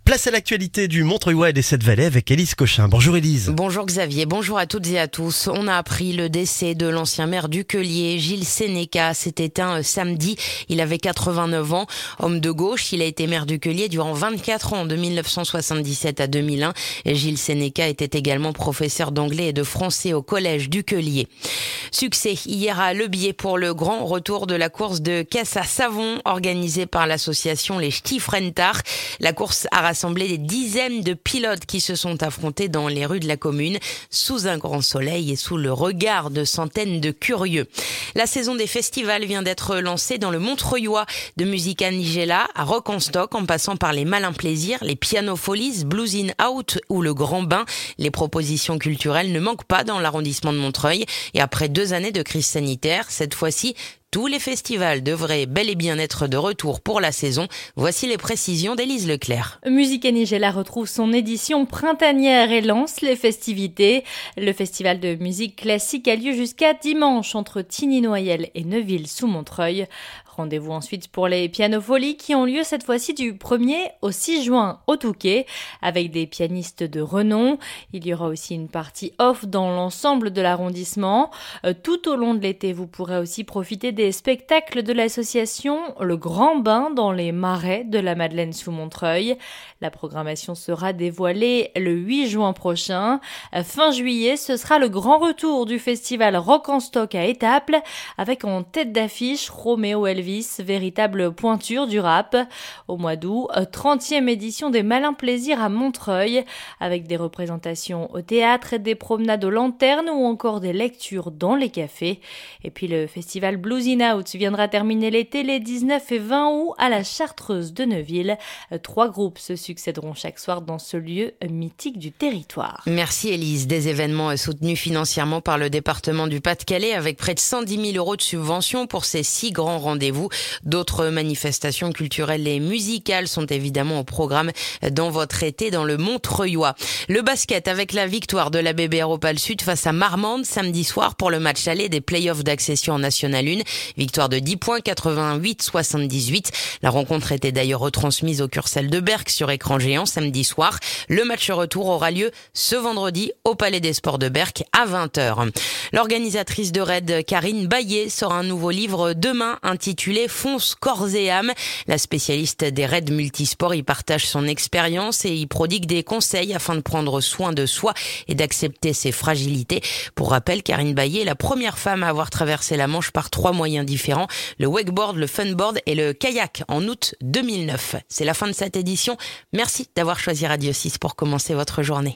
Place à l'actualité du Montreuil et des Sept-Vallées avec Élise Cochin. Bonjour Élise. Bonjour Xavier, bonjour à toutes et à tous. On a appris le décès de l'ancien maire d'Uquelier, Gilles Sénéca, s'est éteint samedi. Il avait 89 ans. Homme de gauche, il a été maire d'Uquelier durant 24 ans, de 1977 à 2001. Et Gilles Sénéca était également professeur d'anglais et de français au collège d'Uquelier. Succès hier à Le Bier pour le grand retour de la course de caisse à savon organisée par l'association Les Stiefrentar. La course a rassemblé des dizaines de pilotes qui se sont affrontés dans les rues de la commune sous un grand soleil et sous le regard de centaines de curieux. La saison des festivals vient d'être lancée dans le Montreuillois, de Musica Nigella à Rock en Stock en passant par les Malins Plaisirs, les Piano Folies, Blues in Out ou le Grand Bain. Les propositions culturelles ne manquent pas dans l'arrondissement de Montreuil et après 2 années de crise sanitaire, cette fois-ci, tous les festivals devraient bel et bien être de retour pour la saison. Voici les précisions d'Élise Leclerc. Musica Nigella retrouve son édition printanière et lance les festivités. Le festival de musique classique a lieu jusqu'à dimanche entre Tigny-Noyelles et Neuville-sous-Montreuil. Rendez-vous ensuite pour les pianofolies qui ont lieu cette fois-ci du 1er au 6 juin au Touquet avec des pianistes de renom. Il y aura aussi une partie off dans l'ensemble de l'arrondissement. Tout au long de l'été, vous pourrez aussi profiter des spectacles de l'association Le Grand Bain dans les marais de la Madeleine sous Montreuil. La programmation sera dévoilée le 8 juin prochain. Fin juillet, ce sera le grand retour du festival Rock en Stock à Étaples avec en tête d'affiche Roméo Elvis, véritable pointure du rap. Au mois d'août, 30e édition des Malins Plaisirs à Montreuil avec des représentations au théâtre, des promenades aux lanternes ou encore des lectures dans les cafés. Et puis le festival Blues in Out viendra terminer l'été les 19 et 20 août à la Chartreuse de Neuville. 3 groupes se succéderont chaque soir dans ce lieu mythique du territoire. Merci Élise. Des événements soutenus financièrement par le département du Pas-de-Calais avec près de 110 000 € de subventions pour ces 6 grands rendez-vous. D'autres manifestations culturelles et musicales sont évidemment au programme dans votre été dans le Montreuillois. Le basket avec la victoire de la BBR Opale Sud face à Marmande samedi soir pour le match aller des playoffs d'accession en National 1. Victoire de 10 points, 88-78. La rencontre était d'ailleurs retransmise au Cursal de Berck sur écran géant samedi soir. Le match retour aura lieu ce vendredi au Palais des Sports de Berck à 20h. L'organisatrice de raid Karine Baillet sort un nouveau livre demain intitulé Fonce corps et âme. La spécialiste des raids multisports y partage son expérience et y prodigue des conseils afin de prendre soin de soi et d'accepter ses fragilités. Pour rappel, Karine Baillet est la première femme à avoir traversé la Manche par 3 moyens différents, le wakeboard, le funboard et le kayak en août 2009. C'est la fin de cette édition. Merci d'avoir choisi Radio 6 pour commencer votre journée.